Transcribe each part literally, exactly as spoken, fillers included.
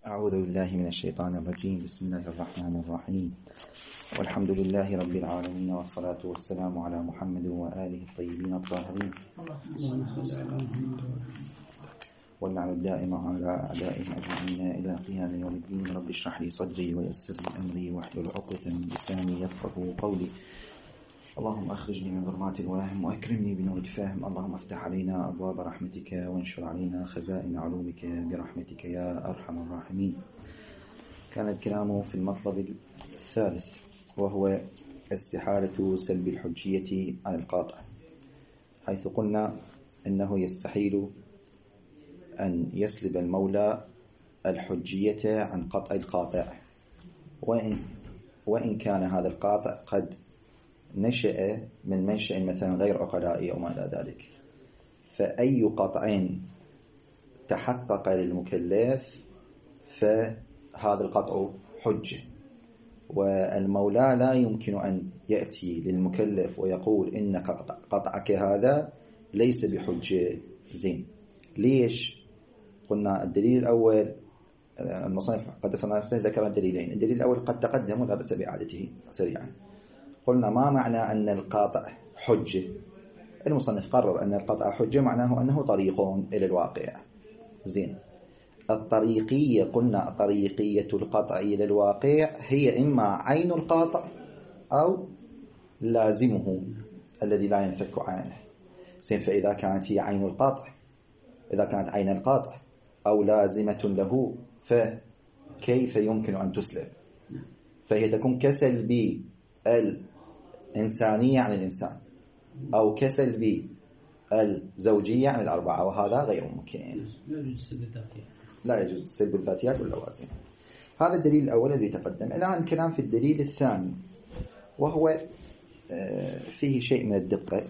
أعوذ بالله من الشيطان الرجيم. بسم الله الرحمن الرحيم، والحمد لله رب العالمين، والصلاة والسلام على محمد وآله الطيبين الطاهرين، واللعنة الدائمة على أعدائهم أجمعين إلى قيام يوم الدين. رب اشرح لي صدري ويسر لي أمري واحلل عقدة من لساني يفقهوا قولي. اللهم أخرجني من ظلمات الوهم وأكرمني بنور الفهم. اللهم افتح علينا أبواب رحمتك وانشر علينا خزائن علومك برحمتك يا أرحم الراحمين. كان الكلام في المطلب الثالث، وهو استحالة سلب الحجية عن القاطع، حيث قلنا إنه يستحيل أن يسلب المولى الحجية عن قطع القاطع، وإن, وإن كان هذا القاطع قد نشأ من منشأ مثلا غير عقلائي أو ما إلى ذلك. فأي قطع تحقق للمكلف فهذا القطع حجة، والمولى لا يمكن أن يأتي للمكلف ويقول إن قطعك هذا ليس بحجة. زين، ليش؟ قلنا الدليل الأول، المصنف قد ذكر الدليلين. الدليل الأول قد تقدم ولا بأس بإعادته سريعا. قلنا ما معنى أن القاطع حجة؟ المصنف قرر أن القطع حجة معناه أنه طريق إلى الواقع. زين، الطريقية، قلنا طريقية القطع إلى الواقع هي إما عين القاطع أو لازمه الذي لا ينفك عنه. زين، فإذا كانت هي عين القاطع، إذا كانت عين القاطع أو لازمة له، فكيف يمكن أن تسلب؟ فهي تكون كسلب الإنسانية عن الإنسان، أو كسلب الزوجية عن الأربعة، وهذا غير ممكن. لا يجوز سلب الذاتيات، لا يجوز سلب الذاتيات واللوازم. هذا الدليل الأول الذي تقدم. الآن الكلام في الدليل الثاني، وهو فيه شيء من الدقة.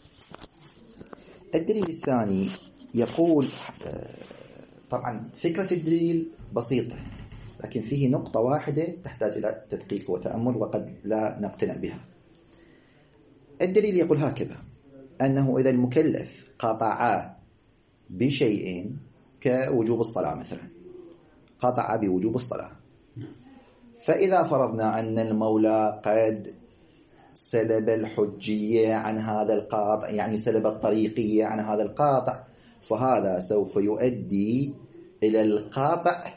الدليل الثاني يقول، طبعا فكرة الدليل بسيطة، لكن فيه نقطة واحدة تحتاج إلى تدقيق وتأمل وقد لا نقتنع بها. الدليل يقول هكذا: أنه إذا المكلف قطع بشيء كوجوب الصلاة مثلا، قطع بوجوب الصلاة، فإذا فرضنا أن المولى قد سلب الحجية عن هذا القاطع، يعني سلب الطريقية عن هذا القاطع، فهذا سوف يؤدي إلى القاطع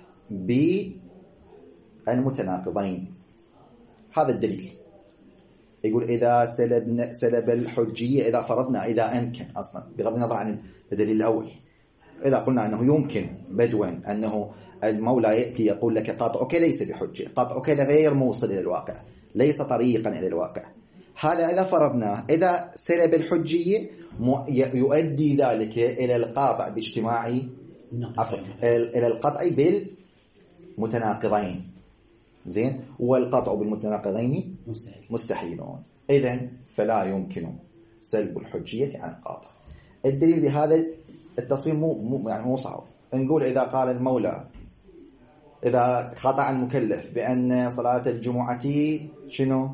بالمتناقضين. هذا الدليل يقول إذا سلب سلب الحجية، إذا فرضنا، إذا أمكن، أصلا بغض النظر عن الدليل الأول، إذا قلنا أنه يمكن بدوا أنه المولى يأتي يقول لك قاطعك ليس بحجة، قاطعك غير موصل إلى الواقع، ليس طريقا إلى الواقع، هذا إذا فرضناه، إذا سلب الحجية يؤدي ذلك إلى القاطع باجتماع، عفوا، إلى القطع بالمتناقضين. زين، والقطع بالمتناقضين مستحيل مستحيلون. إذن فلا يمكن سلب الحجية عن القاطع. الدليل بهذا التصميم مو يعني مو صعب. نقول إذا قال المولى، إذا قطع المكلف بأن صلاة الجمعة شنو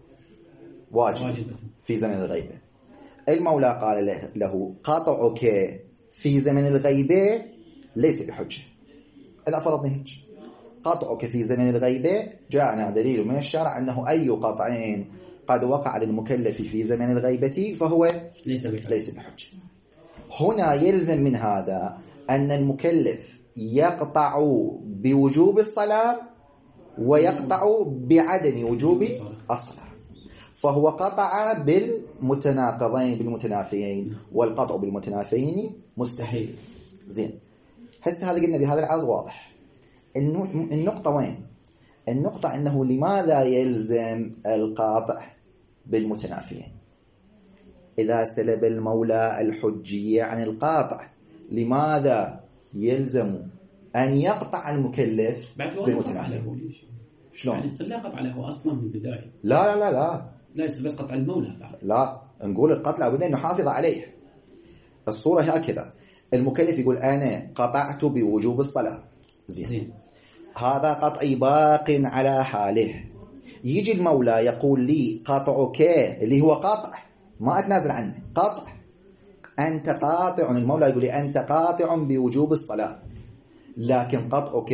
واجب في زمن الغيبة، المولى قال له قاطعك في زمن الغيبة ليس بحجة. إذا فرضنا هيك، قطعك في زمن الغيبة، جاءنا دليل من الشرع أنه أي قطعين قد وقع للمكلف في زمن الغيبة فهو ليس بحجة. ليس بحجة. هنا يلزم من هذا أن المكلف يقطع بوجوب الصلاة ويقطع بعدم وجوب الصلاة، فهو قطع بالمتناقضين بالمتنافيين، والقطع بالمتنافيين مستحيل. زين، هسه هذا قلنا بهذا العرض واضح. النقطة وين؟ النقطة أنه لماذا يلزم القاطع بالمتنافيين؟ إذا سلب المولى الحجية عن القاطع، لماذا يلزم أن يقطع المكلف بالمتنافيين؟ شلون؟ يعني لا قطع له أصلا من البداية. لا لا لا لا لا يصير بس قطع المولى بعد. لا، نقول القطع لابد أن نحافظ عليه. الصورة هكذا: المكلف يقول أنا قطعت بوجوب الصلاة. زين, زين. هذا قطعي باق على حاله. يجي المولى يقول لي قطعك، اللي هو قاطع ما أتنازل عنه، قاطع، أنت قاطع. المولى يقول لي أنت قاطع بوجوب الصلاة، لكن قطعك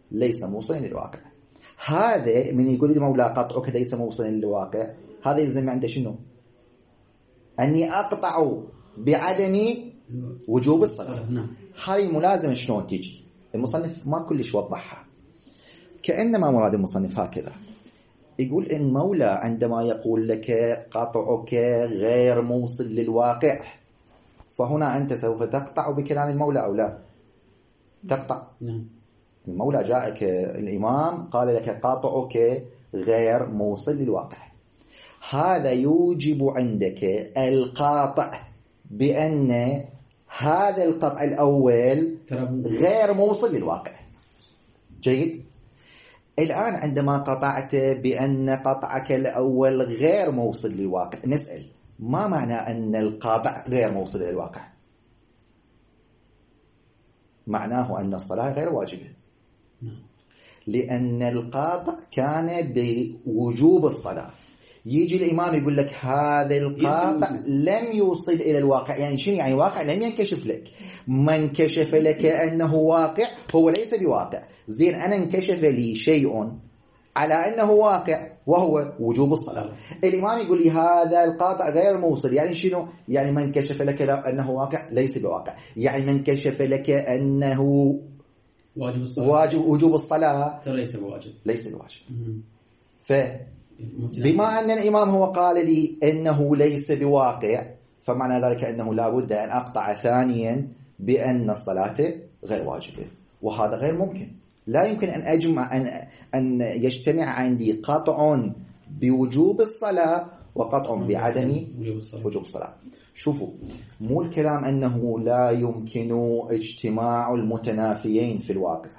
ليس موصلا للواقع. هذا من يقول المولى قطعك ليس موصلا للواقع، هذا يلزم عنده شنو؟ أني أقطع بعدم وجوب الصلاة. هذه الملازمة شلون تيجي؟ المصنف ما كلش وضحها، كأنما مراد المصنف هكذا، يقول إن المولى عندما يقول لك قطعك غير موصل للواقع، فهنا أنت سوف تقطع بكلام المولى أو لا؟ تقطع. المولى جاءك الإمام قال لك قطعك غير موصل للواقع، هذا يوجب عندك القاطع بأن هذا القطع الأول غير موصل للواقع. جيد. الآن عندما قطعت بأن قطعك الأول غير موصل للواقع، نسأل ما معنى أن القاطع غير موصل للواقع؟ معناه أن الصلاة غير واجبة، لأن القاطع كان بوجوب الصلاة. يجي الإمام يقول لك هذا القاطع لم يوصل إلى الواقع. يعني شنو يعني واقع؟ لم ينكشف لك. من كشف لك أنه واقع هو ليس بواقع. زين، أنا انكشف لي شيء على أنه واقع وهو وجوب الصلاة. الإمام يقول لي هذا القاطع غير موصل، يعني شنو؟ يعني من كشف لك أنه واقع ليس بواقع، يعني من كشف لك أنه واجب الصلاة واجب وجوب الصلاة ليس بواجب ليس بواجب. ف بما أن الإمام هو قال لي أنه ليس بواقع، فمعنى ذلك أنه لا بد أن أقطع ثانيا بأن الصلاة غير واجبة، وهذا غير ممكن. لا يمكن أن أجمع أن أن يجتمع عندي قطع بوجوب الصلاة وقطع بعدم وجوب الصلاة. شوفوا، مو الكلام أنه لا يمكن اجتماع المتنافيين في الواقع،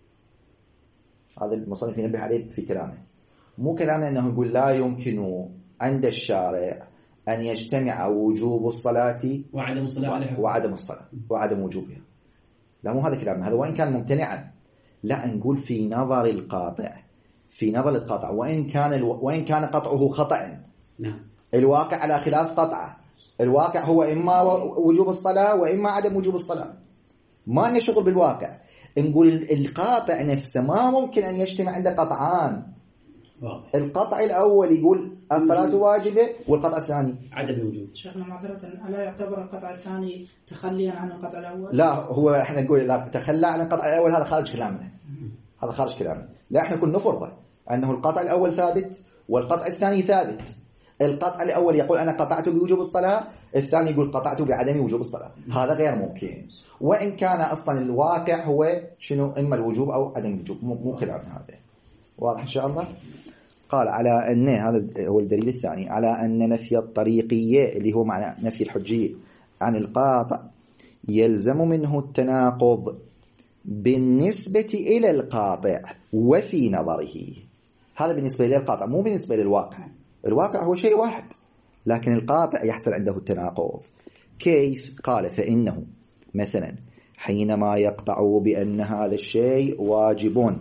هذا المصنف ينبه عليه في كلامه. مو كلامنا أنه يقول لا يمكن عند الشارع أن يجتمع وجوب الصلاة وعدم الصلاة وعدم الصلاة وعدم وجوبها. لا، مو هذا كلامنا، هذا وإن كان ممتنعا. لا، نقول في نظر القاطع، في نظر القاطع وإن كان الو... وإن كان قطعه خطأ. نعم. الواقع على خلاف قطعه. الواقع هو إما وجوب الصلاة وإما عدم وجوب الصلاة. ما لنا شغل بالواقع. نقول القاطع نفسه ما ممكن أن يجتمع عنده قطعان. واضح. القطع الأول يقول الصلاة واجبة، والقطع الثاني عدم وجود. شيخنا معذرة، ألا يعتبر القطع الثاني تخليا عن القطع الأول؟ لا، هو احنا نقول إذا تخلى عن القطع الأول هذا خارج كلامنا، هذا خارج كلامنا. لا، احنا كنا نفرض أنه القطع الأول ثابت والقطع الثاني ثابت. القطع الأول يقول أنا قطعت بوجوب الصلاة، الثاني يقول قطعت بعدم وجوب الصلاة. هذا غير ممكن، وإن كان أصلا الواقع هو شنو؟ إما الوجوب أو عدم الوجوب. مو كلامنا هذا. واضح إن شاء الله؟ قال على أن هذا هو الدليل الثاني، على أن نفي الطريقية اللي هو معنى نفي الحجية عن القاطع يلزم منه التناقض بالنسبة إلى القاطع وفي نظره. هذا بالنسبة للقاطع، مو بالنسبة للواقع. الواقع هو شيء واحد، لكن القاطع يحصل عنده التناقض. كيف؟ قال فإنه مثلا حينما يقطع بأن هذا الشيء واجب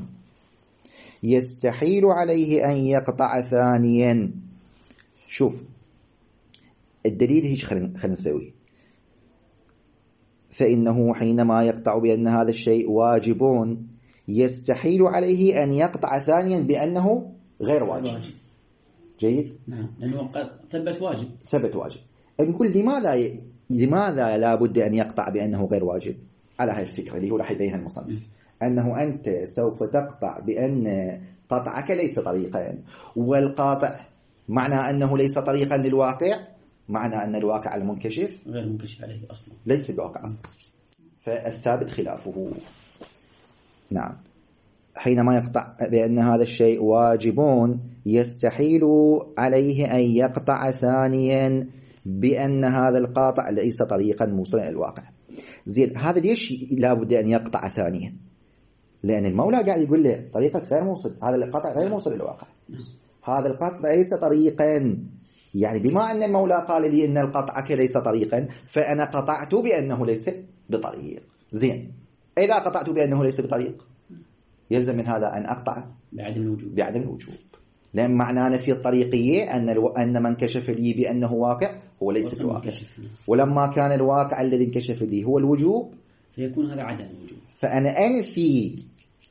يستحيل عليه أن يقطع ثانيا. شوف الدليل هيش خلينا نسوي. فإنه حينما يقطع بأن هذا الشيء واجب يستحيل عليه أن يقطع ثانيا بأنه غير واجب. جيد؟ نعم، لأنه قد ثبت واجب. ثبت واجب. نقول لماذا لماذا لا بد أن يقطع بأنه غير واجب؟ على هاي الفكرة اللي هو راح يبينها المصنف، أنه أنت سوف تقطع بأن قطعك ليس طريقا، والقاطع معنى أنه ليس طريقا للواقع، معنى أن الواقع المنكشف غير منكشف عليه أصلا، ليس بواقع أصلا، فالثابت خلافه. نعم. حينما يقطع بأن هذا الشيء واجب يستحيل عليه أن يقطع ثانيا بأن هذا القاطع ليس طريقا موصلا إلى الواقع. زين، هذا ليش لا بد أن يقطع ثانيا؟ لأن المولى قاعد يقول له طريقة غير موصل، هذا القطع غير موصل إلى الواقع، هذا القطع ليس طريقا. يعني بما أن المولى قال لي إن القطعك ليس طريقا، فأنا قطعت بأنه ليس بطريق. زين، إذا قطعت بأنه ليس بطريق يلزم من هذا أن أقطع بعدم الوجوب. بعدم الوجوب، لأن معنانا في الطريقية أن الو... أن من كشف لي بأنه واقع هو ليس بالواقع، ولما كان الواقع الذي انكشف لي هو الوجوب فيكون هذا عدم الوجوب. فأنا أنفي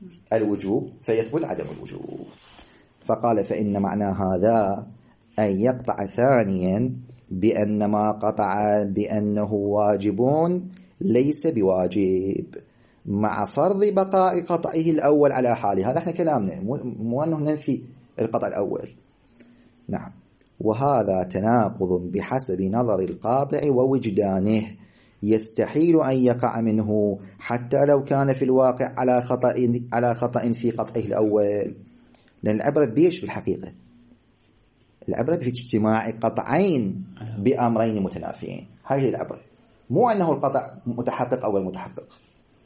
الوجوب فيثبت عدم الوجوب. فقال فإن معنى هذا أن يقطع ثانيا بأن ما قطع بأنه واجب ليس بواجب مع فرض بقاء قطعه الأول على حاله. هذا احنا كلامنا، مو أنه ننفي القطع الأول. نعم. وهذا تناقض بحسب نظر القاطع ووجدانه، يستحيل أن يقع منه حتى لو كان في الواقع على خطأ على خطأ في قطعه الأول. لأن العبرة بيش في الحقيقة؟ العبرة في اجتماع قطعين بأمرين متنافيين. هذه العبرة، مو أنه القطع متحقق أو متحقق.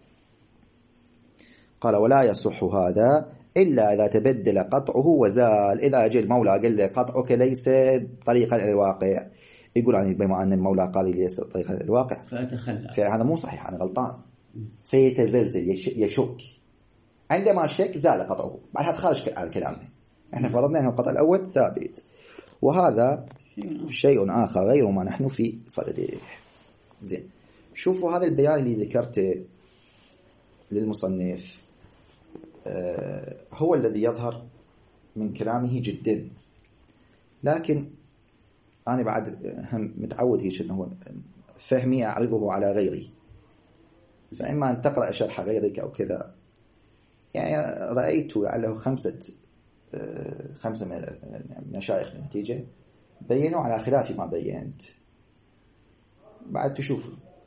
قال ولا يصح هذا إلا إذا تبدل قطعه وزال. إذا جاء المولى قال لي قطعك ليس طريقا إلى الواقع، يقول يعني بما أن المولى قال لي ليس طريقا إلى الواقع فأتخلى، فهذا مو صحيح، أنا غلطان. فيتزلزل يشك، عندما شك زال قطعه. بعد هذا خارج على كلامنا، احنا فرضنا أن القطع الأول ثابت، وهذا شيء آخر غير ما نحن في صدده. زين، شوفوا هذا البيان اللي ذكرته للمصنف آه هو الذي يظهر من كلامه جدا، لكن أنا بعد هم متعود هيك أنه فهمي أعرضه على غيري، إما أن تقرأ شرح غيرك أو كذا. يعني رأيت لعله خمسة آه خمسة من مشايخ النتيجة بينوا على خلاف ما بينت، بعد تشوف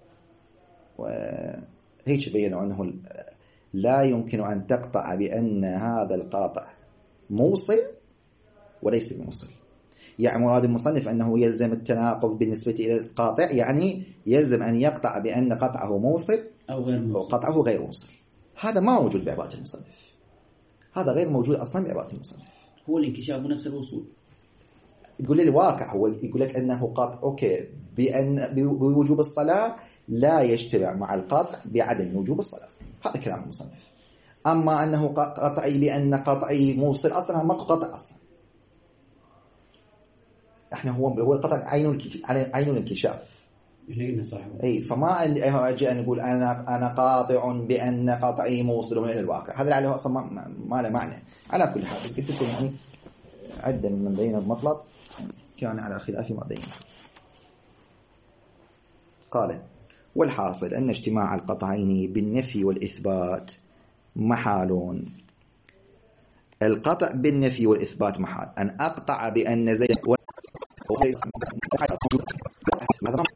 وهيك بينوا أنه لا يمكن أن تقطع بأن هذا القاطع موصل وليس بموصل. يعني مراد المصنف أنه يلزم التناقض بالنسبة إلى القاطع، يعني يلزم أن يقطع بأن قطعه موصل أو غير موصل وقطعه غير موصل. هذا ما موجود بعبارة المصنف، هذا غير موجود أصلا بعبارة المصنف. هو الانكشاف نفس الوصول. يقول لي الواقع هو يقول لك أنه قطع أوكي بأن بوجوب الصلاة لا يجتمع مع القطع بعدم وجوب الصلاة، هذا كلام المصنف. أما أنه قطعي لأن قطعي موصل، أصلا ما قطع أصلا. إحنا هو هو القطع عين عين الانكشاف. أي فما أجي أن نقول أنا أنا قاطع بأن قطعي موصل إلى الواقع، هذا لعله أصلا ما ما له معنى. على كل حال قلت لكم يعني عدة من بين المطلب كان على خلاف ما بينه. قال والحاصل أن اجتماع القطعين بالنفي والإثبات محال. القطع بالنفي والإثبات محال. أن أقطع بأن زيد وغير هذا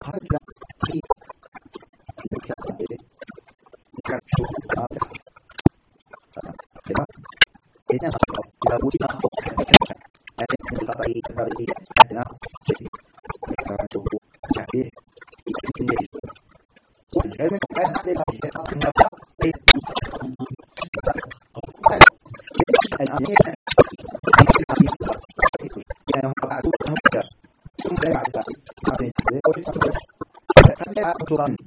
هذا الكلام في كان شوف هذا كلام إذا خلاص إذا وجد لكن القطعي هذه أدنى كان شوف شعبي يمكن لازم أنا أعرف الآن أنا قطعت هذا ثم لا يعرف هذا أطلع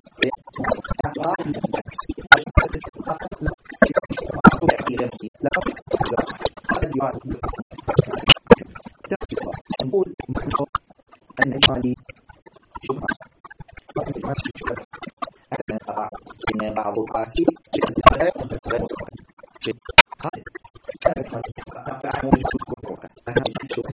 نقول أن الإشمالي شبهة أن بعض القاسي غير غير شيء هذا كانت تعمل شبهة هذه شبهة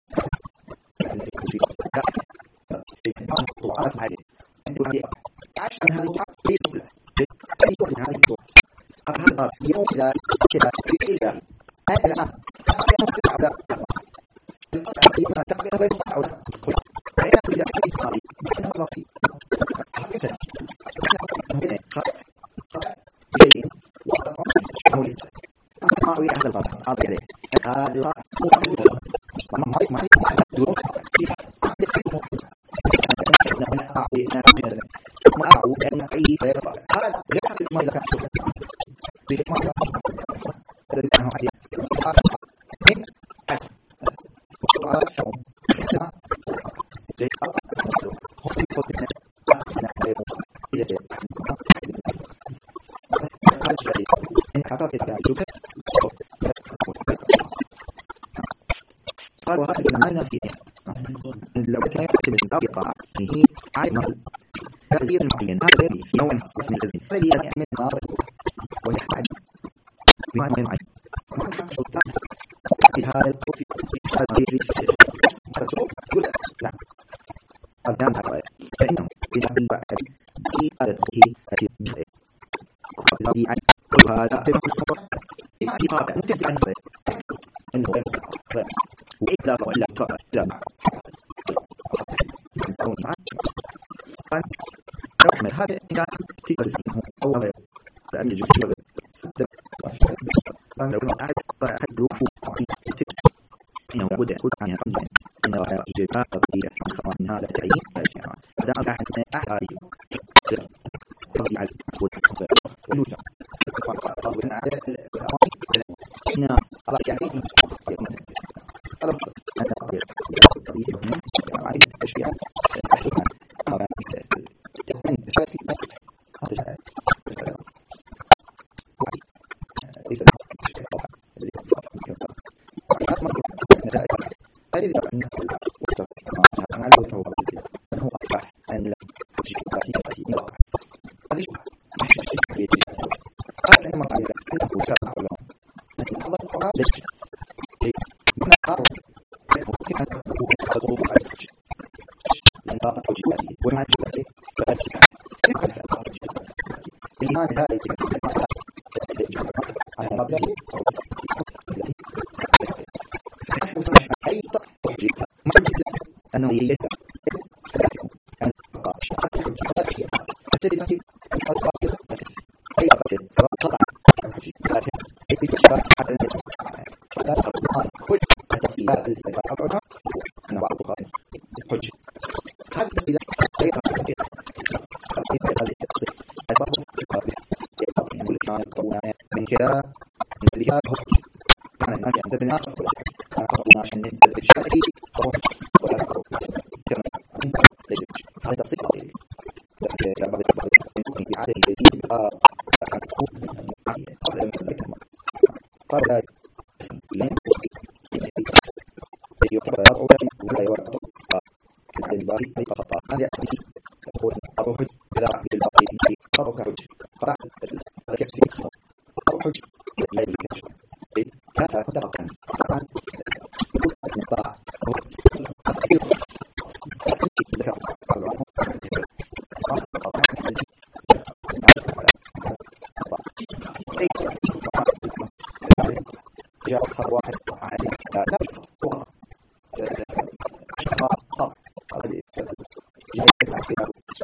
بعض الطبعات هذه هذه عشان هذه هي صلة هذه صلة هذه صلة هذا يوم إذا كذا إلى هذا الآن هذا القطعة تقبل غير محاولة فإن في ذلك هذه نحن نضرب هكذا نحن شيء وقول ما هو هذا الغلط هذا كذا هذا ما ما ما دور أنا أعطي أنا ما أعود أن أي غير هذا غير ما إذا كان بما الذي أنا أعطي من أجل وأعطيهم إذا جاء هو في قطعنا أنا غير إذا جاء هذا الشيء إن أعطيت ذلك قال وهذا المعنى فيه لو كان يحتمل سابقا فيه عالم تغيير معين هذا غير في نوع خاص من الجزم الذي يعمل نار ويحتاج بمعنى معين في هذا الخوف في هذا الغير يقول لا قدام هذا فإنه إذا بالبعد في هذا التوحيد التي طبيعي وهذا في هذا نتج عنه إنه غير صحيح وإلا وإلا لا فنحمل هذا إذا في قلبه أو غيره لأن يجب أن لو كان أحد أحد روحه إنه لابد أن يكون عنها قبل إنه غير إجابة قضية عن خطأ من هذا التعيين فأشياء فدام أحد أحد هذه سر ترضي على المحبول والنوثة فقال وإن أعلى إن الله يعني طلب أن تقضي الطبيعي هنا وعيدة التشريع صحيحة هذا تكون ساتي هذا أنه يجب أن يقع أستدل في أي أقدر طبعا أي في شباب حتى فلا تقطع كل التفصيلات التي تقطعها أنا بعض القائم حج هذا التفصيلات غير كثيرة كيف هذه التفصيل البعض يقول يعني كان يقولون من كذا من كذا هو حج كان ما أنزلنا أنا قطعنا عشان ننزل الشيء هو حج ولا نقرأ كما ليس هذا تفصيل غير لكن بعض يمكن في عادة جديدة بقى عن حكم معين قبل من ذلك قال لن يعتبر هذا عودة ولا يعتبر على الباري طريقة خطأ هذا يعني يقول أبو حج إذا عمل الباري في شيء أبو كحج فرع الكسر في خطأ أبو حج لا يمكن أن يشعر هذا خطأ كان طبعا الطاعة هو التأثير ذكر العلماء جاء أخر واحد لا لا هو شخص هذا جاء كذا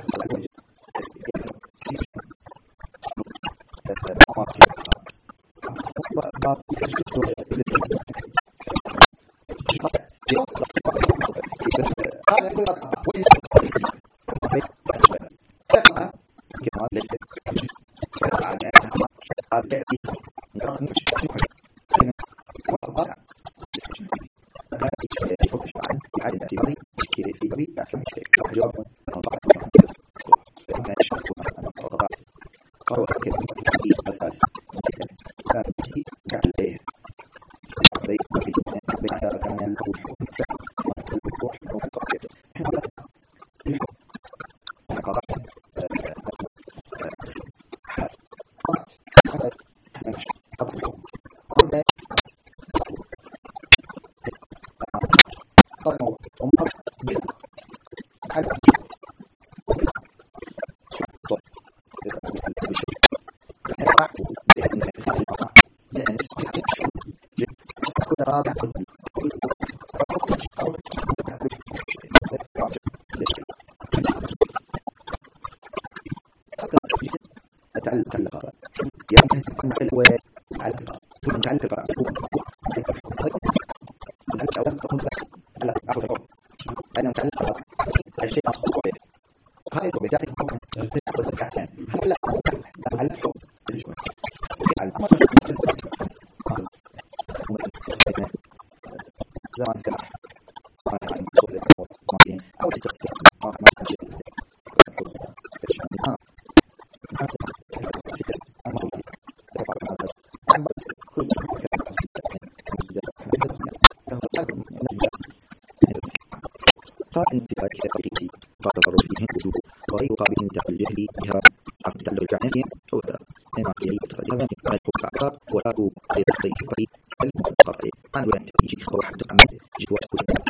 فإن في هذه الطريقة قال تصرف فيه وجوه وغير قابل لتعليله بها عقد تعلل الجعنة أو إما في تخليها من الحقوق العقاب ولا هو يتخطي الطريق المقرر عن وين يجي يخبر حتى أمام يجي واسكت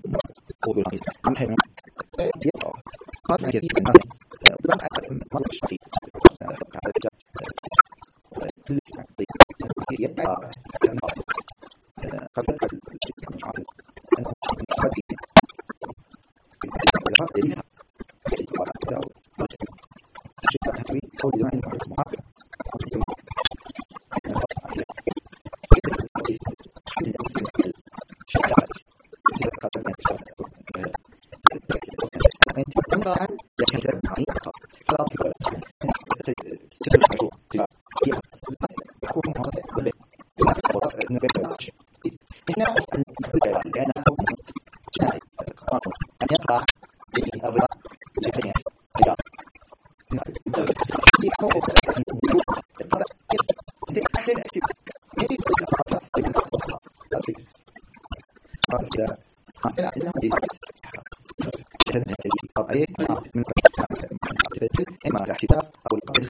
هو بالرئيس عم حيوان يقع قاطع كثير من الناس ولا أعلم ما هو الشيء يبقى قد يدخل مش عارف أنه قد دليلها الشيء التحوي أو لدعاء المعرفة محاكمة إما الاحتفال أو القبض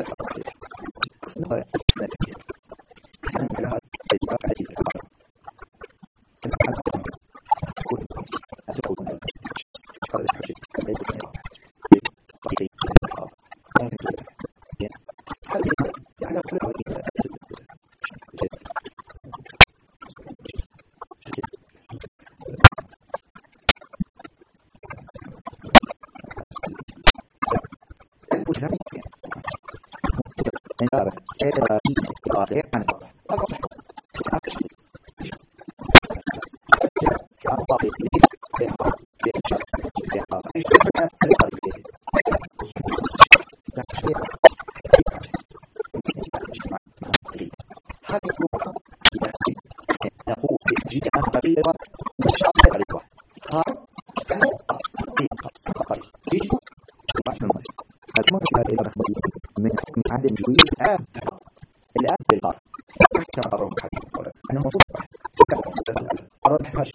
من حكم عدم جويز الآن الآن بالقرار كما قرروا بحديث أنه مفروض قرار بحاجة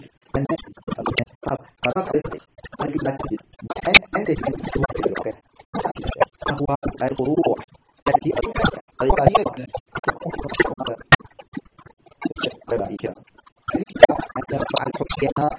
قرار رزقي قال لا تسدد أنت تتوقع الوقت فهو الفروع التي طريقة هي طريقة أن يرفع الحكام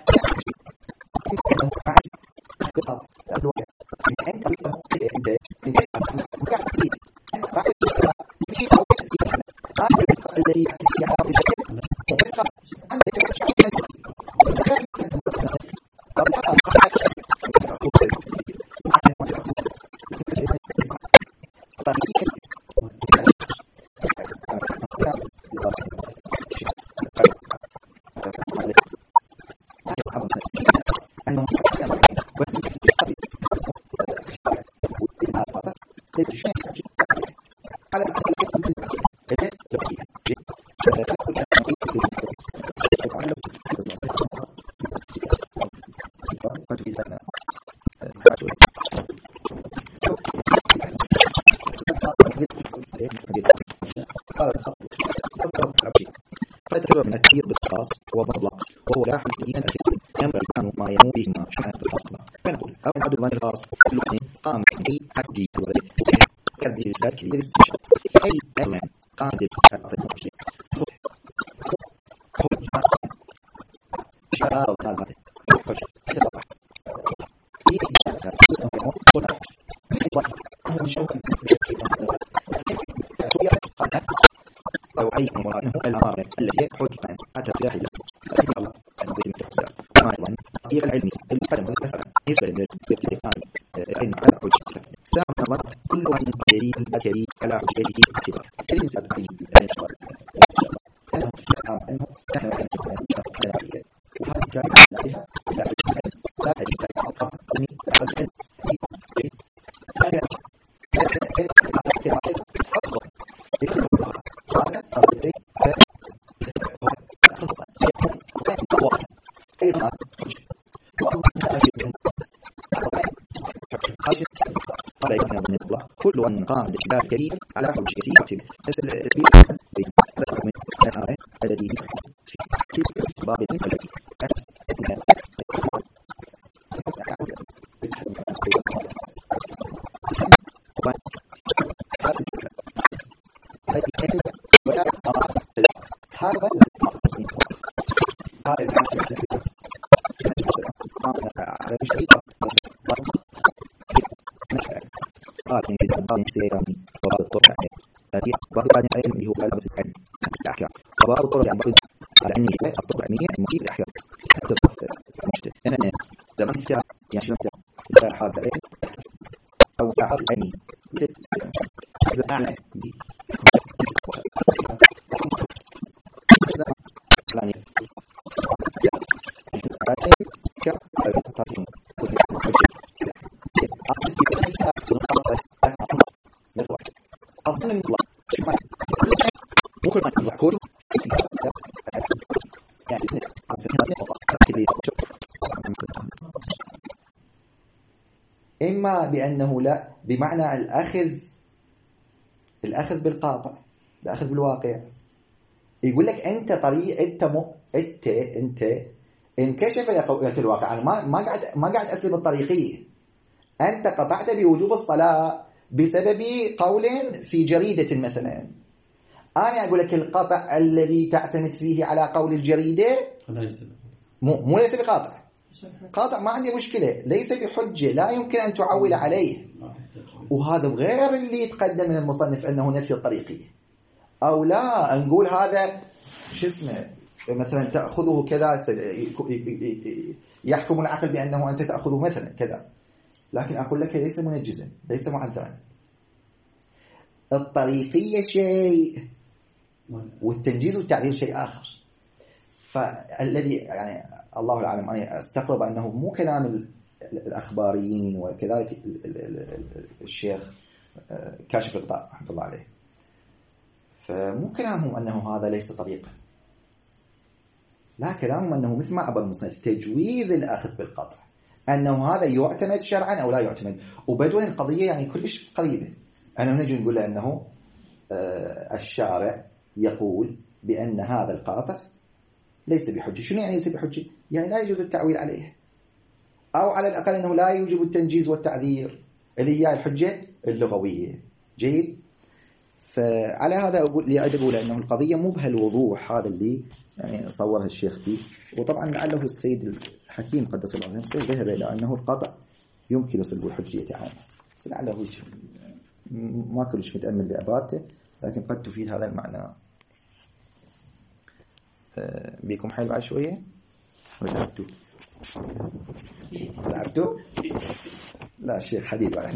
على فتكرر من التعبير بالخاص والمطلق وهو لا حقيقيا ينبغي كانوا ما يموت فيهما شأن الخاص فنقول أو العدل الظن الخاص اللغة قام به حقي وذلك كان به رسالة كبيرة فأي أولا قادر على الشيء شعار هذا أو أي مرانه الأمر الذي حجبا حتى في الله الله ما أيضا هي العلم القدم والمسألة نسبة للارتفاع علم على حجته ثم نظر كل واحد من قدرين الأكري على حجته اعتبار الإنسان في الاعتبار أنه أنه نحن كان وهذا كان عليها لا لا تجد لا من أصل كل أن قام بإجبار كريم على حجته فاعتبر من الآية التي في باب التي هذا على المشترك قال إن إذا قام سيرامي وبعض الطرق هذه بعض قال أيضا اللي هو قال بس العلم الأحكام وبعض الطرق يعني بعض على أني الطرق علمية المفيد الأحكام تصف المشترك أنا زمان أنت يعني شو أنت إذا حاب العلم أو حاب العلمي إذا أعلى يعني أظن مطلق مو كل ما يطلع كود يعني إما بأنه لا بمعنى الأخذ الأخذ بالقاطع الأخذ بالواقع يقول لك أنت طريق أنت مو أنت أنت انكشف لك الواقع أنا ما ما قاعد ما قاعد أسلم الطريقية أنت قطعت بوجوب الصلاة بسبب قول في جريدة مثلا أنا أقول لك القطع الذي تعتمد فيه على قول الجريدة مو مو ليس بقاطع قاطع ما عندي مشكلة ليس بحجة لا يمكن أن تعول عليه وهذا غير اللي يتقدم من المصنف أنه نفي الطريقية أو لا نقول هذا شو اسمه مثلا تأخذه كذا يحكم العقل بأنه أنت تأخذه مثلا كذا لكن أقول لك ليس منجزا ليس معذرا الطريقية شيء والتنجيز والتعديل شيء آخر فالذي يعني الله أعلم أنا أستقرب أنه مو كلام الأخباريين وكذلك الشيخ كاشف الغطاء رحمة الله عليه فمو كلامهم أنه هذا ليس طريقا لا كلامهم أنه مثل ما عبر المصنف تجويز الأخذ بالقطع أنه هذا يعتمد شرعا أو لا يعتمد وبدون القضية يعني كلش قريبة أنا نجي نقول أنه الشارع يقول بأن هذا القاطع ليس بحجة شنو يعني ليس بحجة يعني لا يجوز التعويل عليه أو على الأقل أنه لا يوجب التنجيز والتعذير اللي هي الحجة اللغوية جيد فعلى هذا أقول لي أقول أنه القضية مو بهالوضوح هذا اللي يعني صورها الشيخ فيه وطبعا لعله السيد الحكيم قدس الله سعره ذهب إلى أنه القطع يمكن سلب الحجية عنه بس لعله ما كلش متأمل بأباته لكن قد تفيد هذا المعنى بيكم حيل بعد شوية لعبتوا لعبتوا لا الشيخ حديث بعد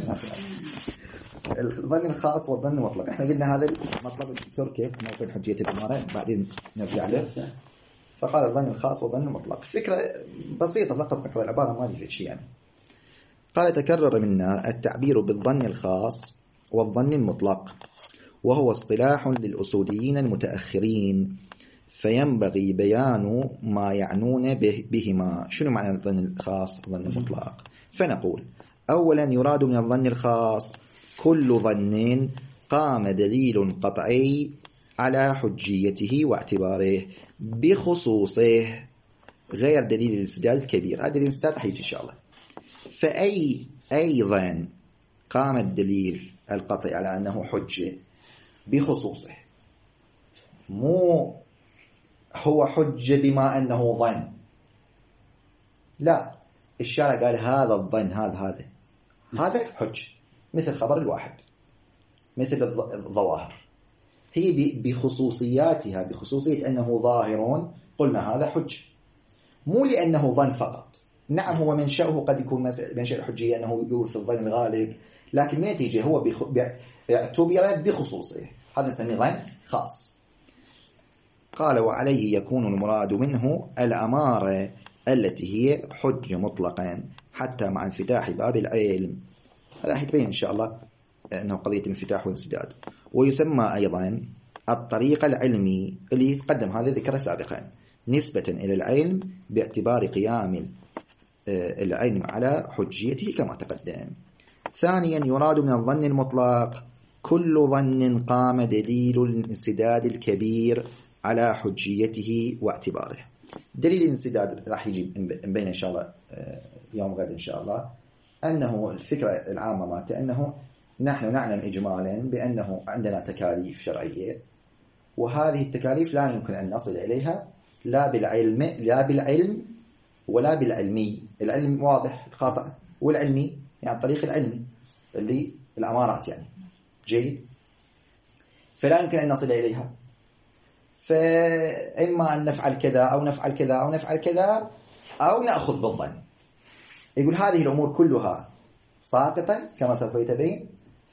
الظن الخاص والظن المطلق احنا قلنا هذا المطلب التركي موطن حجية الأمارة بعدين نرجع له فقال الظن الخاص والظن المطلق فكرة بسيطة فقط نقرأ العبارة ما في شيء يعني قال تكرر منا التعبير بالظن الخاص والظن المطلق، وهو اصطلاح للأصوليين المتأخرين، فينبغي بيان ما يعنون به بهما. شنو معنى الظن الخاص والظن المطلق؟ فنقول أولا يراد من الظن الخاص كل ظن قام دليل قطعي على حجيته واعتباره بخصوصه غير دليل الاستدلال الكبير. هذا دليل الاستدلال حيجي إن شاء الله. فأي أيضا قام الدليل القطعي على أنه حجة بخصوصه، مو هو حجة بما أنه ظن، لا، الشارع قال هذا الظن هذا هذا هذا حج، مثل خبر الواحد، مثل الظواهر، هي بخصوصياتها، بخصوصية أنه ظاهرون قلنا هذا حج، مو لأنه ظن فقط. نعم هو منشأه قد يكون منشأ الحجية أنه يورث الظن الغالب، لكن نتيجة هو اعتبر بخصوصه، هذا نسميه ظن خاص. قال وعليه يكون المراد منه الأمارة التي هي حجة مطلقا حتى مع انفتاح باب العلم. هذا حيتبين إن شاء الله أنه قضية انفتاح وانسداد. ويسمى أيضا الطريق العلمي اللي قدم هذا ذكره سابقا نسبة إلى العلم باعتبار قيام العلم على حجيته كما تقدم. ثانيا يراد من الظن المطلق كل ظن قام دليل الانسداد الكبير على حجيته واعتباره. دليل الانسداد راح يجي بين إن شاء الله يوم غد إن شاء الله، أنه الفكرة العامة مات أنه نحن نعلم إجمالا بأنه عندنا تكاليف شرعية، وهذه التكاليف لا يمكن أن نصل إليها لا بالعلم لا بالعلم ولا بالعلمي. العلم واضح القاطع، والعلمي يعني الطريق العلمي اللي الأمارات يعني جيد، فلا يمكن أن نصل إليها، فإما أن نفعل كذا أو نفعل كذا أو نفعل كذا أو نأخذ بالظن. يقول هذه الأمور كلها ساقطة كما سوف يتبين،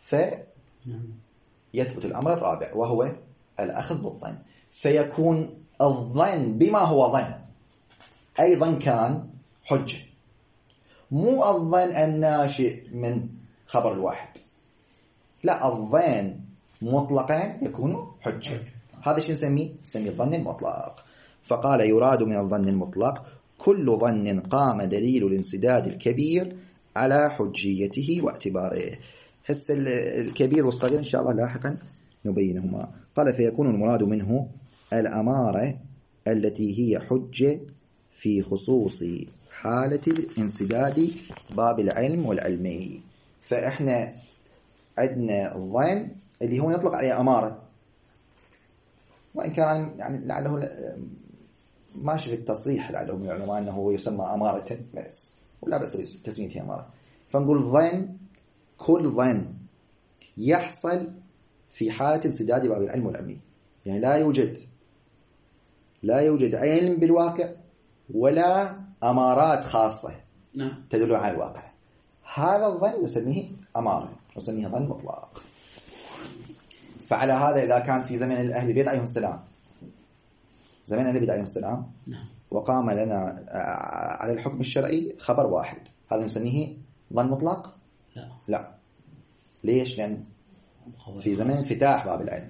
فيثبت الأمر الرابع وهو الأخذ بالظن، فيكون الظن بما هو ظن أي ظن كان حجة، مو الظن الناشئ من خبر الواحد، لا، الظن مطلقا يكون حجة. هذا شو نسميه؟ نسميه الظن المطلق. فقال يراد من الظن المطلق كل ظن قام دليل الانسداد الكبير على حجيته واعتباره. هس الكبير والصغير إن شاء الله لاحقا نبينهما. قال فيكون المراد منه الأمارة التي هي حجة في خصوص حالة الانسداد باب العلم والعلمي. فإحنا عندنا الظن اللي هو يطلق عليه أمارة، وإن كان يعني لعله ماشي في التصريح لعله من العلماء أنه يسمى أمارة بس، ولا بس تسميته أمارة. فنقول ظن كل ظن يحصل في حالة انسداد باب العلم والعلمي، يعني لا يوجد لا يوجد علم بالواقع ولا أمارات خاصة نعم تدل على الواقع. هذا الظن نسميه أمارة، نسميه ظن مطلق. فعلى هذا إذا كان في زمن الأهل البيت عليهم السلام، زمن أهل البيت عليهم السلام نعم. وقام لنا على الحكم الشرعي خبر واحد، هذا نسميه ظن مطلق؟ لا لا. ليش؟ لأن في زمن انفتاح باب العلم.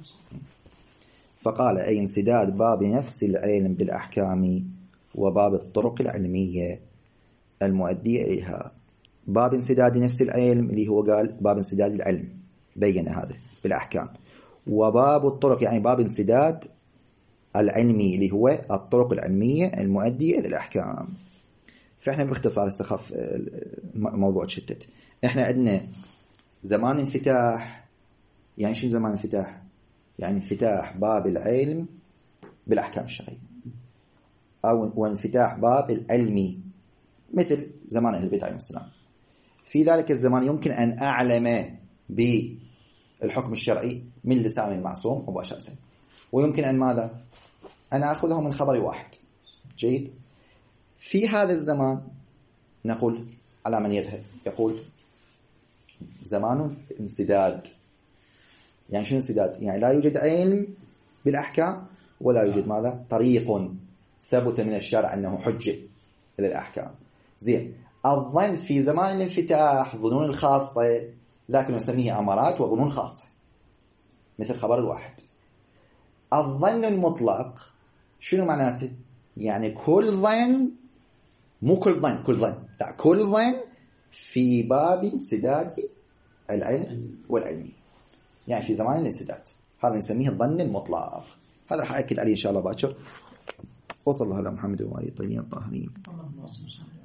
فقال أي انسداد باب نفس العلم بالأحكام وباب الطرق العلمية المؤدية إليها. باب انسداد نفس العلم اللي هو قال باب انسداد العلم، بين هذا بالأحكام. وباب الطرق يعني باب انسداد العلمي اللي هو الطرق العلمية المؤدية إلى الأحكام. فإحنا باختصار استخف موضوع تشتت. إحنا عندنا زمان انفتاح، يعني شو زمان انفتاح؟ يعني انفتاح باب العلم بالأحكام الشرعية، أو وانفتاح باب العلمي مثل زمان أهل البيت عليهم السلام. في ذلك الزمان يمكن أن أعلم بالحكم الشرعي من لسان المعصوم مباشرة، ويمكن أن ماذا؟ أنا أخذه من خبر واحد. جيد. في هذا الزمان نقول على من يذهب يقول زمان انسداد. يعني شو انسداد؟ يعني لا يوجد علم بالأحكام ولا يوجد ماذا؟ طريق ثبت من الشرع أنه حجة إلى الأحكام. زين. الظن في زمان الانفتاح، ظنون الخاصة لكن نسميه أمارات وظنون خاصة مثل خبر الواحد. الظن المطلق شنو معناته؟ يعني كل ظن، مو كل ظن كل ظن لا كل ظن في باب انسداد العلم والعلمي، يعني في زمان الانسداد، هذا نسميه الظن المطلق. هذا راح أأكد عليه إن شاء الله باكر. وصلى الله على محمد وآله الطيبين الطاهرين.